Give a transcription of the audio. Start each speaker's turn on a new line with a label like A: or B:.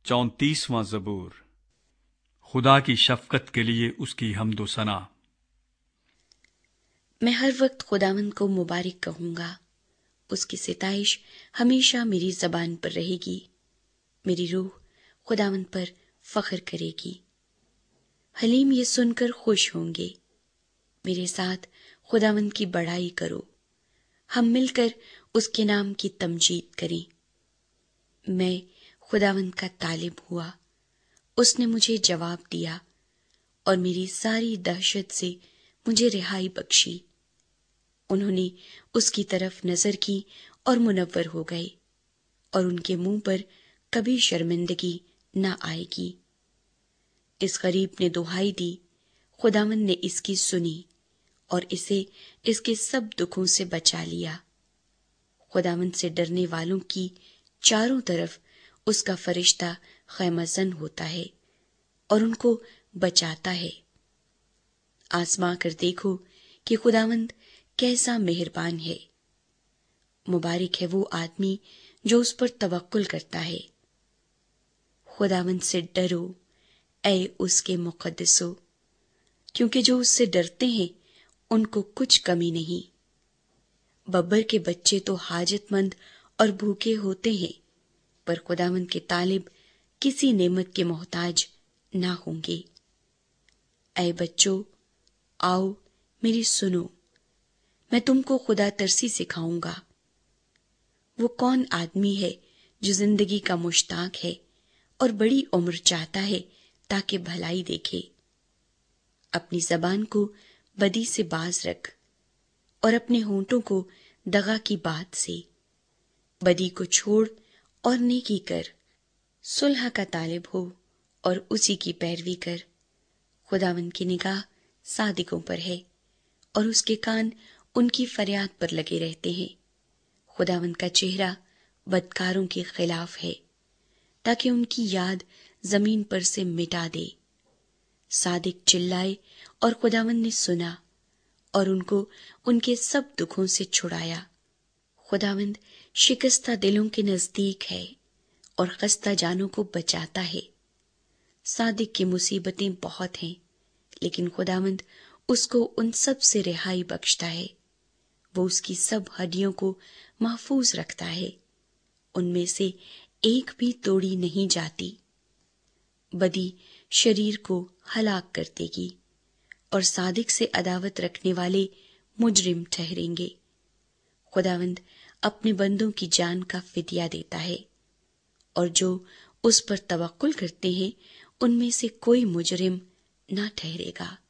A: 34واں زبور۔ خدا کی شفقت کے لیے اس کی حمد و ثنا۔
B: میں ہر وقت خداوند کو مبارک کہوں گا، اس کی ستائش ہمیشہ میری زبان پر رہے گی۔ میری روح خداوند پر فخر کرے گی، حلیم یہ سن کر خوش ہوں گے۔ میرے ساتھ خداوند کی بڑائی کرو، ہم مل کر اس کے نام کی تمجید کریں۔ میں خداوند کا طالب ہوا، اس نے مجھے جواب دیا اور میری ساری دہشت سے مجھے رہائی بخشی۔ انہوں نے اس کی طرف نظر کی اور منور ہو گئے، اور ان کے منہ پر کبھی شرمندگی نہ آئے گی۔ اس غریب نے دہائی دی، خداوند نے اس کی سنی اور اسے اس کے سب دکھوں سے بچا لیا۔ خداوند سے ڈرنے والوں کی چاروں طرف اس کا فرشتہ خیمہ زن ہوتا ہے اور ان کو بچاتا ہے۔ آزما کر دیکھو کہ خداوند کیسا مہربان ہے۔ مبارک ہے وہ آدمی جو اس پر توکل کرتا ہے۔ خداوند سے ڈرو اے اس کے مقدسو، کیونکہ جو اس سے ڈرتے ہیں ان کو کچھ کمی نہیں۔ ببر کے بچے تو حاجت مند اور بھوکے ہوتے ہیں، پر خداوند کے طالب کسی نعمت کے محتاج نہ ہوں گے۔ اے بچوں، آؤ میری سنو، میں تم کو خدا ترسی سکھاؤں گا۔ وہ کون آدمی ہے جو زندگی کا مشتاق ہے اور بڑی عمر چاہتا ہے تاکہ بھلائی دیکھے؟ اپنی زبان کو بدی سے باز رکھ اور اپنے ہونٹوں کو دغا کی بات سے۔ بدی کو چھوڑ اور نیکی کر، صلح کا طالب ہو اور اسی کی پیروی کر۔ خداوند کی نگاہ صادقوں پر ہے اور اس کے کان ان کی فریاد پر لگے رہتے ہیں۔ خداوند کا چہرہ بدکاروں کے خلاف ہے، تاکہ ان کی یاد زمین پر سے مٹا دے۔ صادق چلائے اور خداوند نے سنا اور ان کو ان کے سب دکھوں سے چھڑایا۔ خداوند شکستہ دلوں کے نزدیک ہے اور خستہ جانوں کو بچاتا ہے۔ صادق کی مصیبتیں بہت ہیں، لیکن خداوند اس کو ان سب سے رہائی بخشتا ہے۔ وہ اس کی سب ہڈیوں کو محفوظ رکھتا ہے، ان میں سے ایک بھی توڑی نہیں جاتی۔ بدی شریر کو ہلاک کر دے گی اور صادق سے عداوت رکھنے والے مجرم ٹھہریں گے۔ خداوند اپنے بندوں کی جان کا فدیہ دیتا ہے، اور جو اس پر توکل کرتے ہیں ان میں سے کوئی مجرم نہ ٹھہرے گا۔